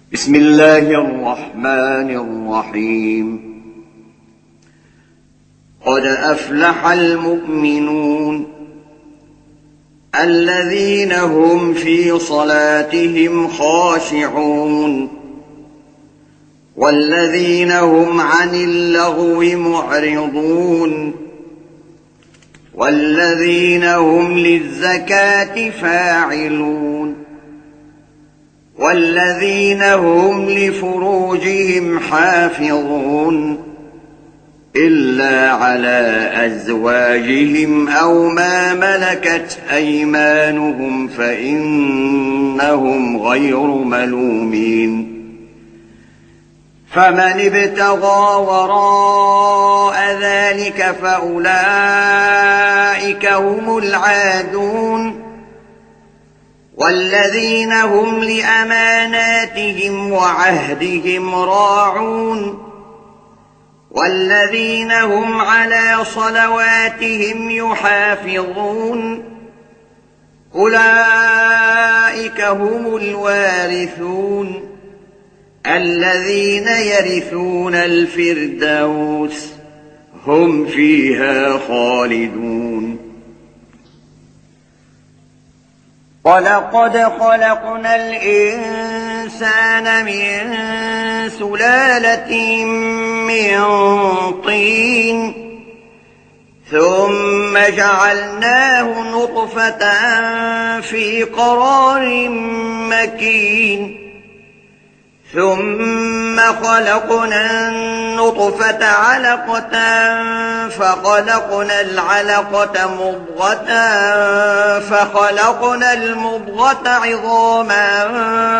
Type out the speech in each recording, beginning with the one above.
بسم الله الرحمن الرحيم. قد أفلح المؤمنون الذين هم في صلاتهم خاشعون والذين هم عن اللغو معرضون والذين هم للزكاة فاعلون والذين هم لفروجهم حافظون إلا على أزواجهم أو ما ملكت أيمانهم فإنهم غير ملومين. فمن ابتغى وراء ذلك فأولئك هم العادون والذين هم لأماناتهم وعهدهم راعون والذين هم على صلواتهم يحافظون أولئك هم الوارثون الذين يرثون الفردوس هم فيها خالدون. ولقد خلقنا الإنسان من سلالة من طين ثم جعلناه نطفة في قرار مكين ثم خلقنا النطفة علقة فخلقنا العلقة مضغة فخلقنا المضغة عظاما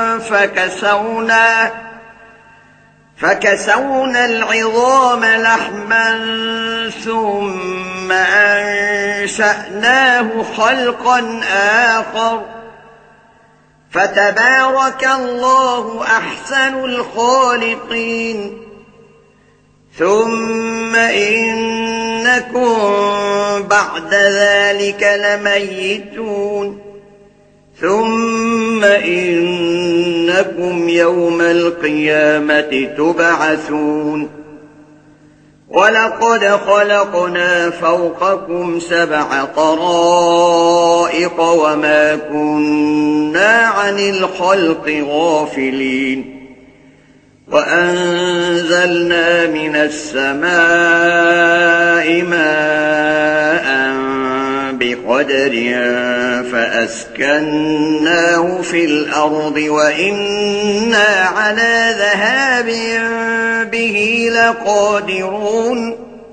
فكسونا العظام لحما ثم أنشأناه خلقا آخر فتبارك الله أحسن الخالقين. ثم إنكم بعد ذلك لميتون ثم إنكم يوم القيامة تبعثون. ولقد خلقنا فوقكم 7 طرائق وما كنا عن الخلق غافلين وأنزلنا من السماء ماء بقدر فأسكناه في الأرض وإنا على ذهاب به لقادرون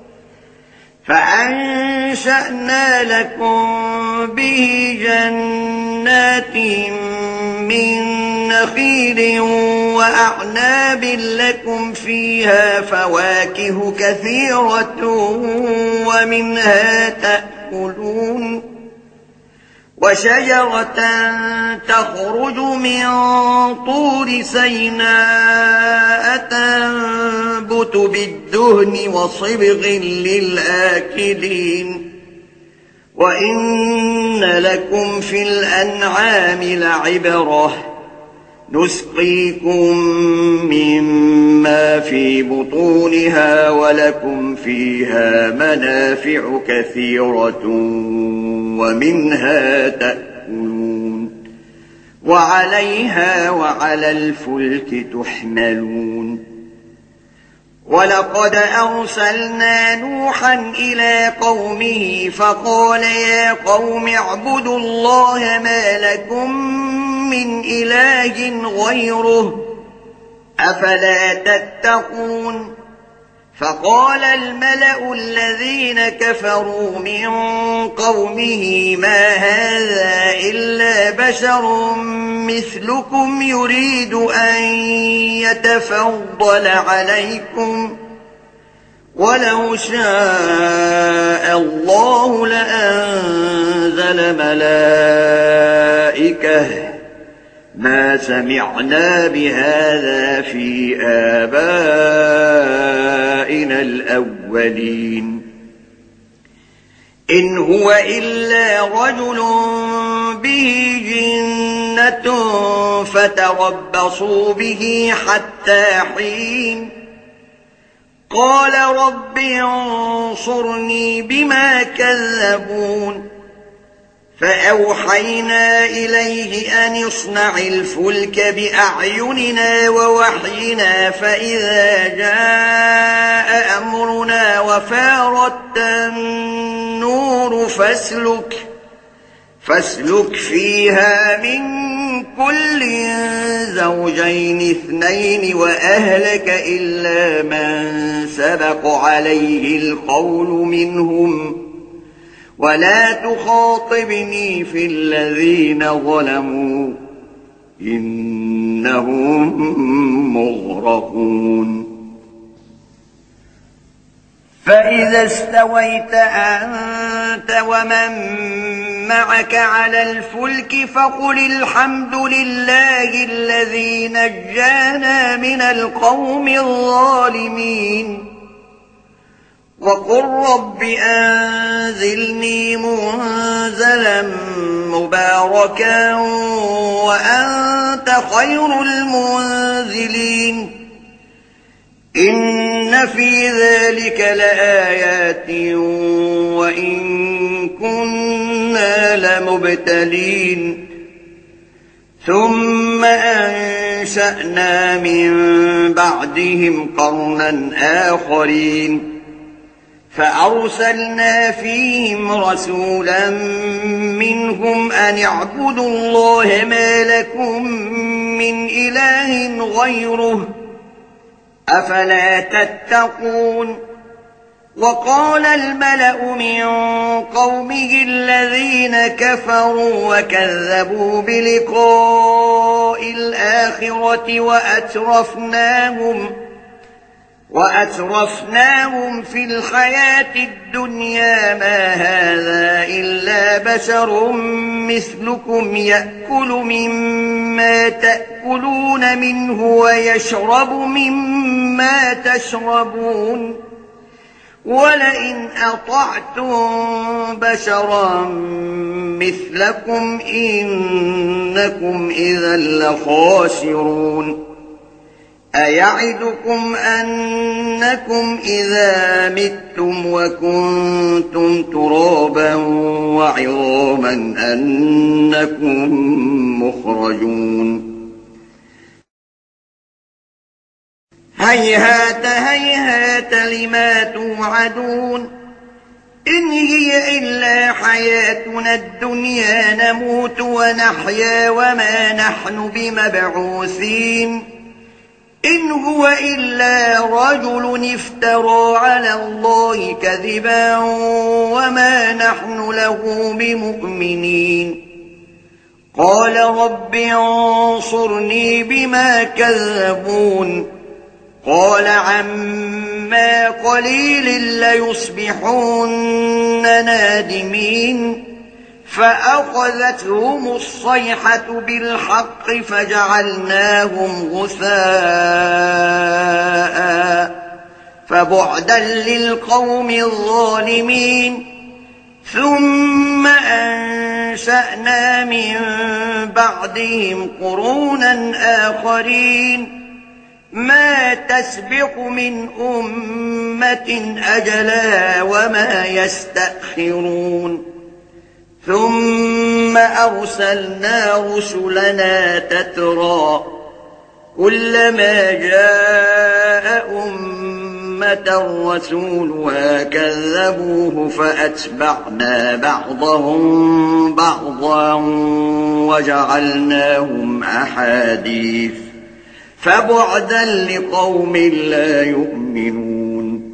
فأنشأنا لكم به جنات من نخيل وأعناب لكم فيها فواكه كثيرة ومنها تأكلون وشجرة تخرج من طور سيناء تنبت بالدهن وصبغ للآكلين وإن لكم في الأنعام لعبرة نسقيكم مما في بطونها ولكم فيها منافع كثيرة ومنها تأكلون وعليها وعلى الفلك تحملون. ولقد أرسلنا نوحا إلى قومه فقال يا قوم اعبدوا الله ما لكم من إله غيره أفلا تتقون. فقال الملأ الذين كفروا من قومه ما هذا إلا بشر مثلكم يريد أن يتفضل عليكم ولو شاء الله لأنزل ملائكة ما سمعنا بهذا في آبائنا الأولين إن هو إلا رجل به جنة جنة فتربصوا به حتى حين قال رب انصرني بما كذبون فأوحينا إليه أن اصنع الفلك بأعيننا ووحينا فإذا جاء أمرنا وفارت النور فاسلك فيها من كل زوجين اثنين وأهلك إلا من سبق عليه القول منهم ولا تخاطبني في الذين ظلموا إنهم مغرقون فإذا استويت أنت ومن معك على الفلك فقل الحمد لله الذي نجانا من القوم الظالمين وقل رب أنزلني منزلا مباركا وأنت خير المنزلين إن في ذلك لآيات وإن كنا لمبتلين ثم أنشأنا من بعدهم قرنا آخرين فأرسلنا فيهم رسولا منهم أن اعبدوا الله ما لكم من إله غيره أفلا تتقون وقال الملأ من قومه الذين كفروا وكذبوا بلقاء الآخرة وأترفناهم في الحياة الدنيا ما هذا إلا بشر مثلكم يأكل مما تأكلون منه ويشرب مما تشربون ولئن أطعتم بشرا مثلكم إنكم إذا لخاسرون أيعدكم أنكم إذا متم وكنتم ترابا وعظاما أنكم مخرجون هيهات هيهات لما توعدون إن هي إلا حياتنا الدنيا نموت ونحيا وما نحن بمبعوثين إن هو إلا رجل افترى على الله كذبا وما نحن له بمؤمنين قال رب انصرني بما كذبون قال عما قليل ليصبحن نادمين فأخذتهم الصيحة بالحق فجعلناهم غثاء فبعدا للقوم الظالمين ثم أنشأنا من بعدهم قرونا آخرين ما تسبق من أمة أجلها وما يستأخرون ثم أرسلنا رسلنا تترى كلما جاء أمة رسولها كذبوه فأتبعنا بعضهم بعضا وجعلناهم أحاديث فبعدا لقوم لا يؤمنون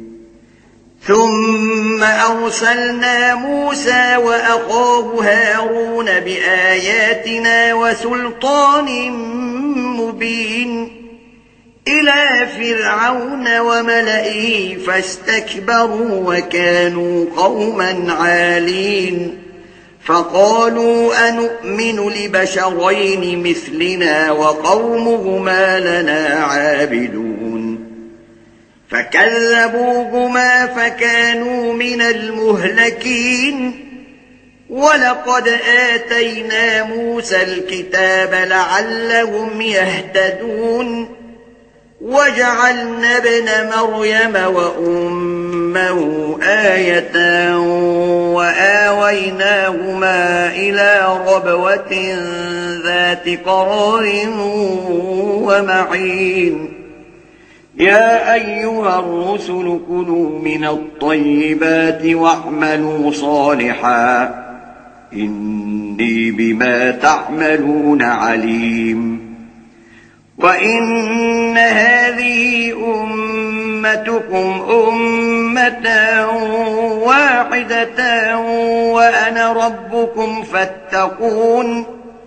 ثم أرسلنا موسى وأخاه هارون بآياتنا وسلطان مبين إلى فرعون وملئه فاستكبروا وكانوا قوما عالين فقالوا أنؤمن لبشرين مثلنا وقومهما لنا عابدون فكذبوهما فكانوا من المهلكين ولقد آتينا موسى الكتاب لعلهم يهتدون وجعلنا ابن مريم وأمه آية وآويناهما إلى ربوة ذات قرار ومعين يا أيها الرسل كلوا من الطيبات واعملوا صالحا إني بما تعملون عليم وإن هذه أمتكم أمة واحدة وأنا ربكم فاتقون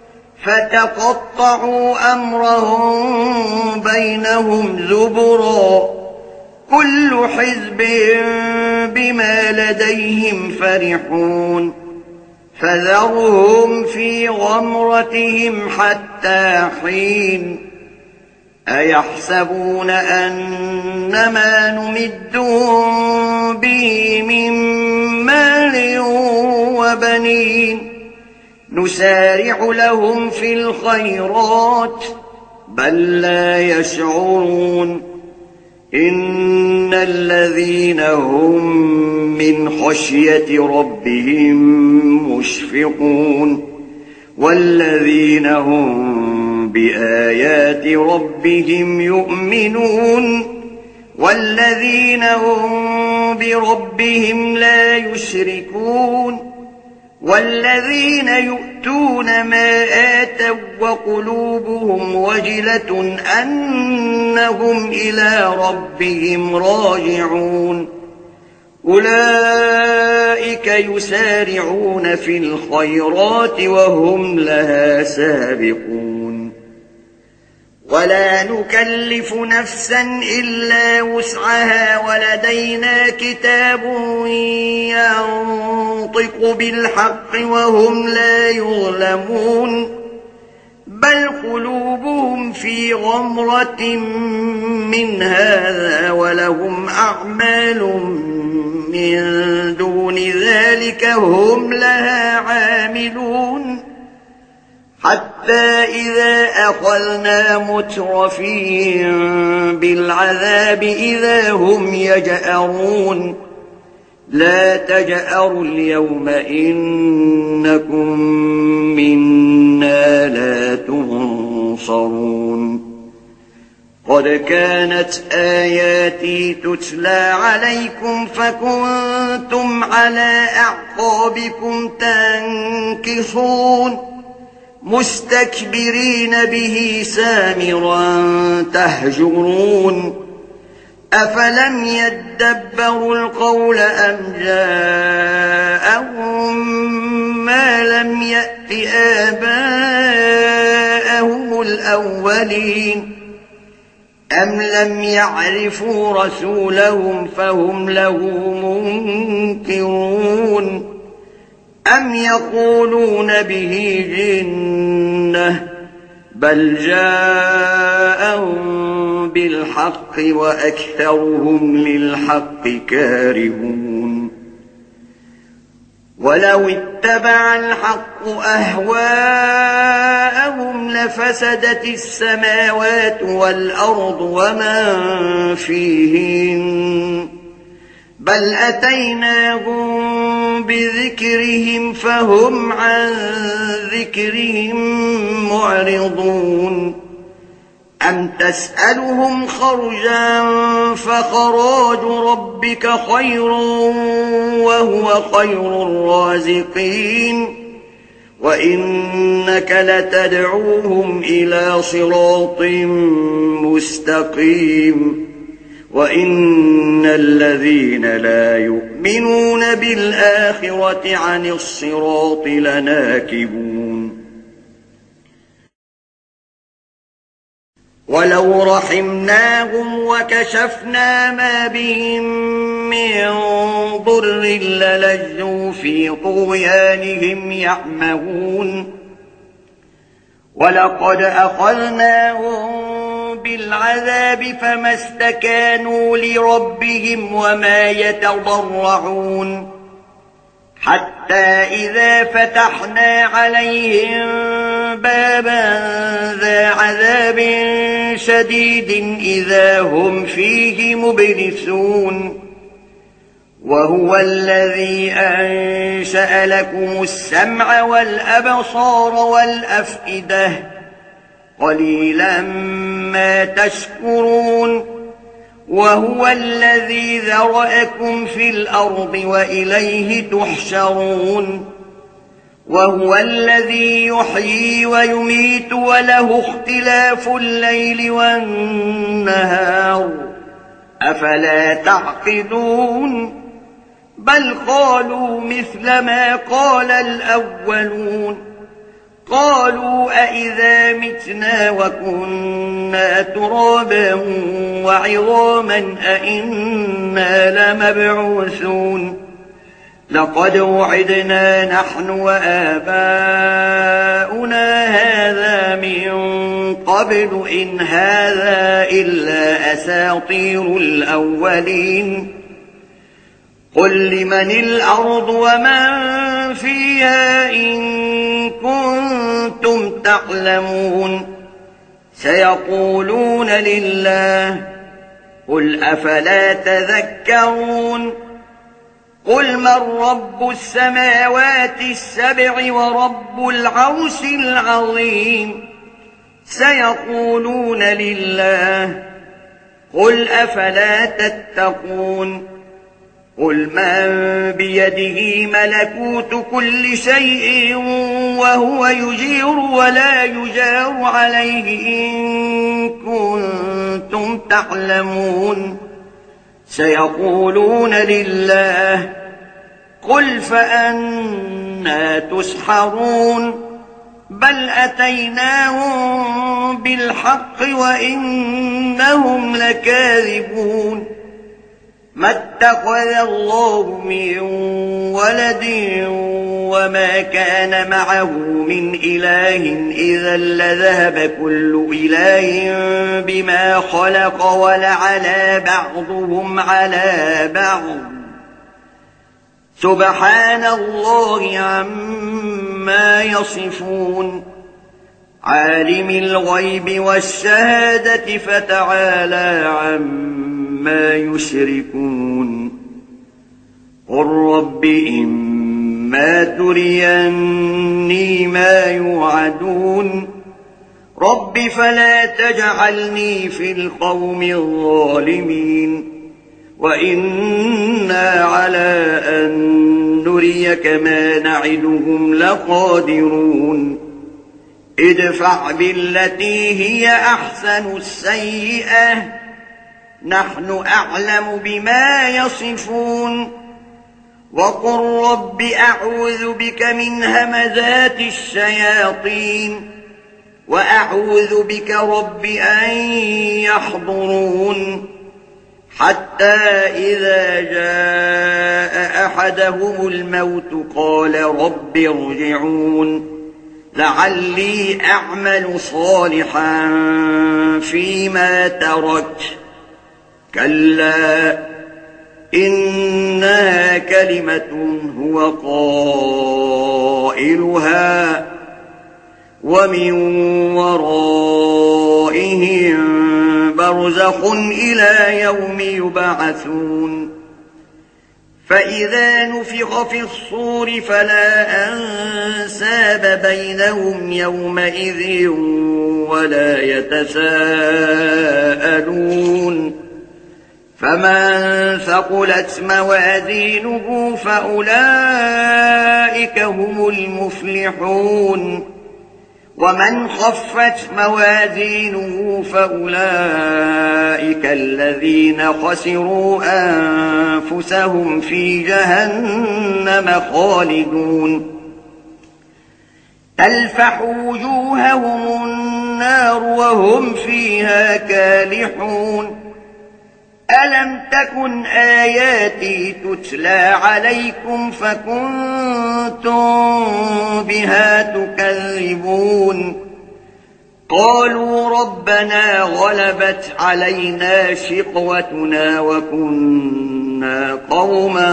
فتقطعوا أمرهم بينهم زبرا كل حزب بما لديهم فرحون فذرهم في غمرتهم حتى حين أيحسبون أنما نمدهم به من مال وبنين نسارع لهم في الخيرات بل لا يشعرون إن الذين هم من خشية ربهم مشفقون والذين هم بآيات ربهم يؤمنون والذين هم بربهم لا يشركون والذين يؤتون ما آتوا وقلوبهم وجلة أنهم إلى ربهم راجعون أولئك يسارعون في الخيرات وهم لها سابقون ولا نكلف نفسا إلا وسعها ولدينا كتاب ينطق بالحق وهم لا يظلمون بل قلوبهم في غمرة من هذا ولهم أعمال من دون ذلك هم لها عاملون حتى إذا أخذنا مترفيهم بالعذاب إذا هم يجأرون لا تجأروا اليوم إنكم منا لا تنصرون قد كانت آياتي تتلى عليكم فكنتم على أعقابكم تنكصون مستكبرين به سامرا تهجرون أفلم يدبروا القول أم جاءهم ما لم يأت آباءهم الأولين أم لم يعرفوا رسولهم فهم له منكرون أم يقولون به جنة بل جاءهم بالحق وأكثرهم للحق كارهون ولو اتبع الحق أهواءهم لفسدت السماوات والأرض ومن فيهن بل أتيناهم بذكرهم فهم عن ذكرهم معرضون أم تسألهم خرجا فخراج ربك خير وهو خير الرازقين وإنك لتدعوهم إلى صراط مستقيم وإن الذين لا يؤمنون بالآخرة عن الصراط لناكبون ولو رحمناهم وكشفنا ما بهم من ضر للجوا في طغيانهم يعمهون ولقد أخذناهم بالعذاب فما استكانوا لربهم وما يتضرعون حتى إذا فتحنا عليهم بابا ذا عذاب شديد إذا هم فيه مبلسون وهو الذي أنشأ لكم السمع والأبصار والأفئدة قليلا ما تشكرون وهو الذي ذرأكم في الأرض وإليه تحشرون وهو الذي يحيي ويميت وله اختلاف الليل والنهار أفلا تعقلون بل قالوا مثل ما قال الأولون قالوا أئذا متنا وكنا ترابا وعظاما أئنا لمبعوثون لقد وعدنا نحن وآباؤنا هذا من قبل إن هذا إلا أساطير الأولين قل لمن الأرض ومن فيها إن كنتم تعلمون سيقولون لله قل أفلا تذكرون قل من رب السماوات السبع ورب العرش العظيم سيقولون لله قل أفلا تتقون قل من بيده ملكوت كل شيء وهو يجير ولا يجار عليه إن كنتم تعلمون سيقولون لله قل فأنى تسحرون بل أتيناهم بالحق وإنهم لكاذبون ما اتخذ الله من ولد وما كان معه من إله إذا لذهب كل إله بما خلق ولعلى بعضهم على بعض سبحان الله عما يصفون عالم الغيب والشهادة فتعالى عما يشركون قل رب إما تريني ما يوعدون رب فلا تجعلني في القوم الظالمين وإنا على أن نريك ما نعدهم لقادرون ادفع بالتي هي أحسن السيئة نحن أعلم بما يصفون وقل رب أعوذ بك من همزات الشياطين وأعوذ بك رب أن يحضرون حتى إذا جاء أحدهم الموت قال رب ارجعون لعلي أعمل صالحا فيما تركت كلا إنها كلمة هو قائلها ومن ورائهم برزخ إلى يوم يبعثون فإذا نفخ في الصور فلا أنساب بينهم يومئذ ولا يتساءلون فمن ثقلت موازينه فأولئك هم المفلحون ومن خفت موازينه فأولئك الذين خسروا أنفسهم في جهنم خالدون تلفح وجوههم النار وهم فيها كالحون ألم تكن آياتي تتلى عليكم فكنتم بها تكذبون قالوا ربنا غلبت علينا شقوتنا وكنا قوما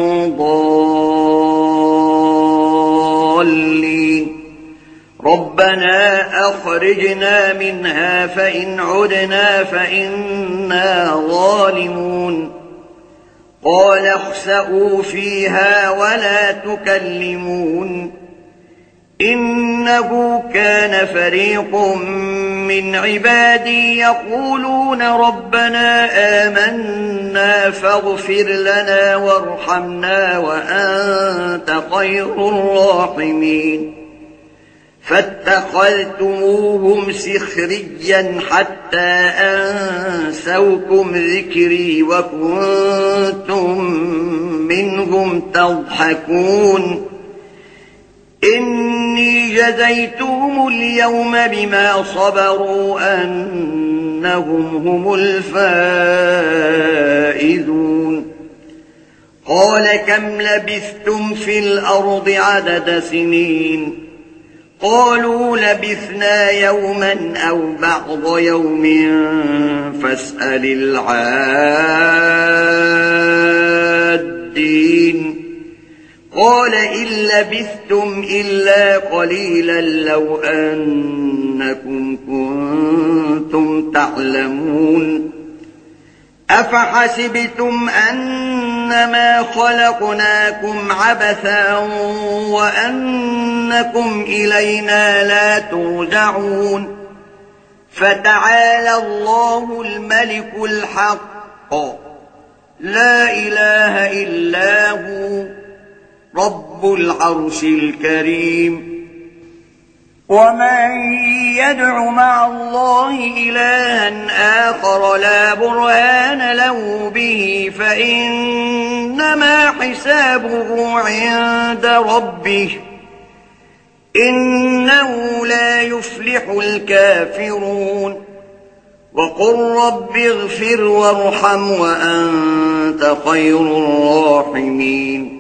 ضالين ربنا أخرجنا منها فإن عدنا فإنا ظالمون قال اخسئوا فيها ولا تكلمون إنه كان فريق من عبادي يقولون ربنا آمنا فاغفر لنا وارحمنا وأنت خير الراحمين فاتخذتموهم سخريا حتى أنسوكم ذكري وكنتم منهم تضحكون إني جزيتهم اليوم بما صبروا أنهم هم الفائزون قال كم لبثتم في الأرض عدد سنين قالوا لبثنا يوما أو بعض يوم فاسأل العادين قال إن لبثتم إلا قليلا لو أنكم كنتم تعلمون أفحسبتم أنما خلقناكم عبثا وأنكم إلينا لا ترجعون فتعالى الله الملك الحق لا إله إلا هو رب العرش الكريم ومن يدع مع الله إلها آخر لا برهان له به فإنما حسابه عند ربه إنه لا يفلح الكافرون وقل رب اغفر وارحم وأنت خير الراحمين